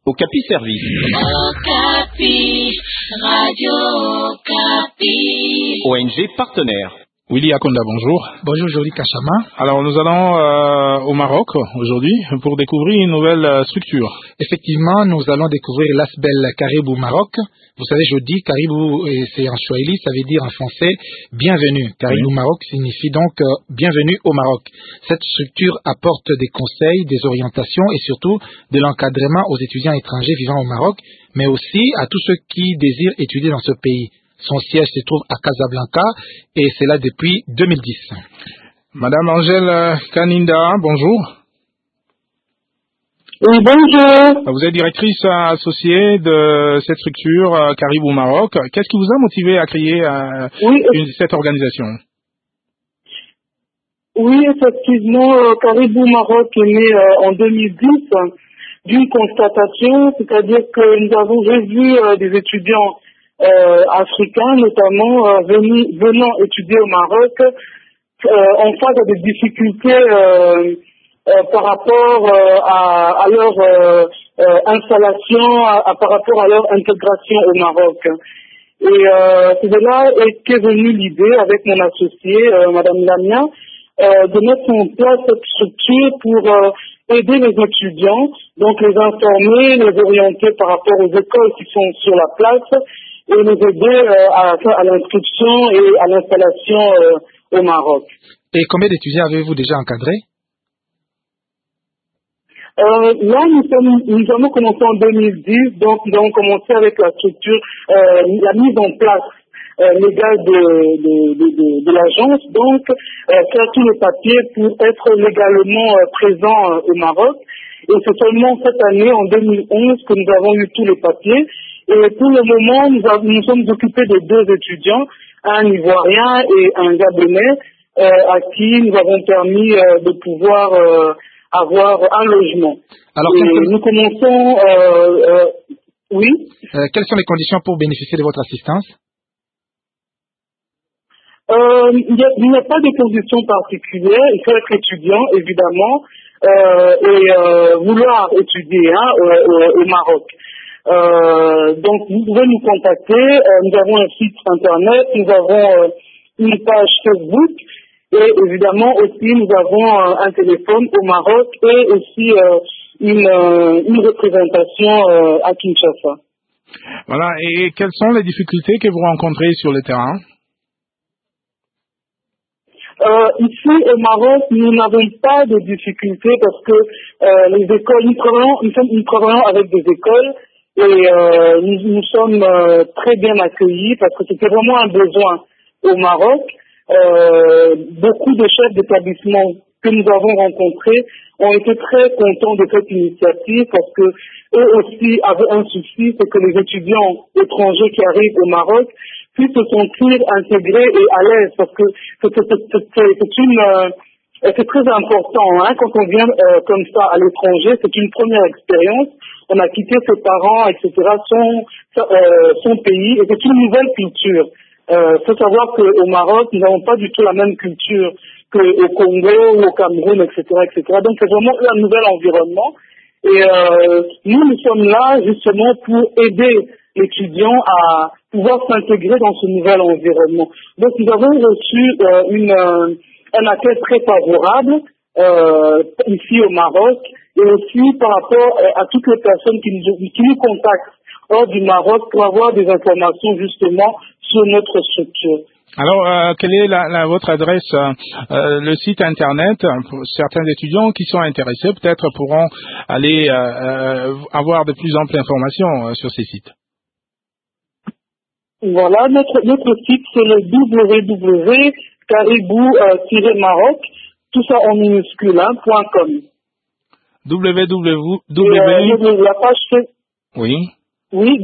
Okapi Service. Okapi, Radio Okapi. ONG partenaire. Willy Akonda, bonjour. Bonjour, Jolie Kachama. Alors, nous allons au Maroc aujourd'hui pour découvrir une nouvelle structure. Effectivement, nous allons découvrir l'Asbel Caribou Maroc. Vous savez, je dis Caribou, c'est en Swahili, ça veut dire en français bienvenue. Caribou Maroc signifie donc bienvenue au Maroc. Cette structure apporte des conseils, des orientations et surtout de l'encadrement aux étudiants étrangers vivant au Maroc, mais aussi à tous ceux qui désirent étudier dans ce pays. Son siège se trouve à Casablanca et c'est là depuis 2010. Madame Angèle Kaninda, bonjour. Oui, bonjour. Vous êtes directrice associée de cette structure Caribou Maroc. Qu'est-ce qui vous a motivé à créer cette organisation? Oui, effectivement, Caribou Maroc est né en 2010 d'une constatation, c'est-à-dire que nous avons revu des étudiants africains, notamment venant étudier au Maroc, en face à des difficultés par rapport à leur installation, par rapport à leur intégration au Maroc. Et c'est de là qu'est venue l'idée avec mon associée, Madame Lamia, de mettre en place cette structure pour aider les étudiants, donc les informer, les orienter par rapport aux écoles qui sont sur la place et les aider à l'inscription et à l'installation au Maroc. Et combien d'étudiants avez-vous déjà encadrés? Là, nous avons commencé en 2010, donc nous avons commencé avec la structure, la mise en place légale de l'agence, donc faire tous les papiers pour être légalement présent au Maroc. Et c'est seulement cette année, en 2011, que nous avons eu tous les papiers. Et pour le moment, nous sommes occupés de 2 étudiants, un Ivoirien et un Gabonais, à qui nous avons permis de pouvoir avoir un logement. Alors, nous commençons... oui. Quelles sont les conditions pour bénéficier de votre assistance? Il n'y a pas de conditions particulières. Il faut être étudiant, évidemment, et vouloir étudier au Maroc. Donc, vous pouvez nous contacter. Nous avons un site internet, nous avons une page Facebook et évidemment aussi nous avons un téléphone au Maroc et aussi une représentation à Kinshasa. Voilà. Et quelles sont les difficultés que vous rencontrez sur le terrain? Ici au Maroc, nous n'avons pas de difficultés parce que les écoles, nous travaillons avec des écoles et nous sommes très bien accueillis parce que c'était vraiment un besoin au Maroc. Beaucoup de chefs d'établissement que nous avons rencontrés ont été très contents de cette initiative parce que eux aussi avaient un souci, c'est que les étudiants étrangers qui arrivent au Maroc puissent se sentir intégrés et à l'aise parce que c'est très important quand on vient comme ça à l'étranger, c'est une première expérience. On a quitté ses parents, etc., son pays et c'est une nouvelle culture. Faut savoir qu'au Maroc, nous n'avons pas du tout la même culture qu'au Congo ou au Cameroun, etc., etc. Donc c'est vraiment un nouvel environnement. Et nous sommes là justement pour aider l'étudiant à pouvoir s'intégrer dans ce nouvel environnement. Donc nous avons reçu un accueil très favorable ici au Maroc et aussi par rapport à toutes les personnes qui nous contactent hors du Maroc pour avoir des informations justement sur notre structure. Alors, quelle est votre adresse, le site internet? Pour certains étudiants qui sont intéressés, peut-être pourront aller avoir de plus amples informations sur ces sites. Voilà, notre site c'est le www.caribou-maroc, tout ça en minuscule, .com. La page c'est... Oui. Oui,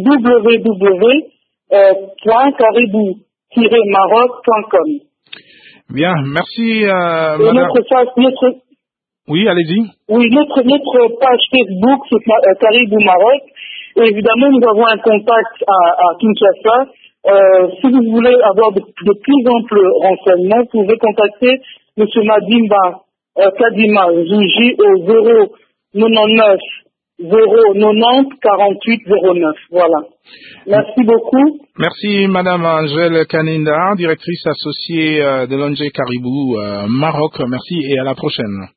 www.caribou-maroc.com. Bien, merci, madame. Oui, allez-y. Oui, notre page Facebook, c'est Caribou Maroc. Et évidemment, nous avons un contact à Kinshasa. Si vous voulez avoir de plus amples renseignements, vous pouvez contacter M. Madimba Kadima Zouji au 099 090 48 09. Voilà. Merci beaucoup. Merci Madame Angèle Kaninda, directrice associée de l'ONG Caribou Maroc. Merci et à la prochaine.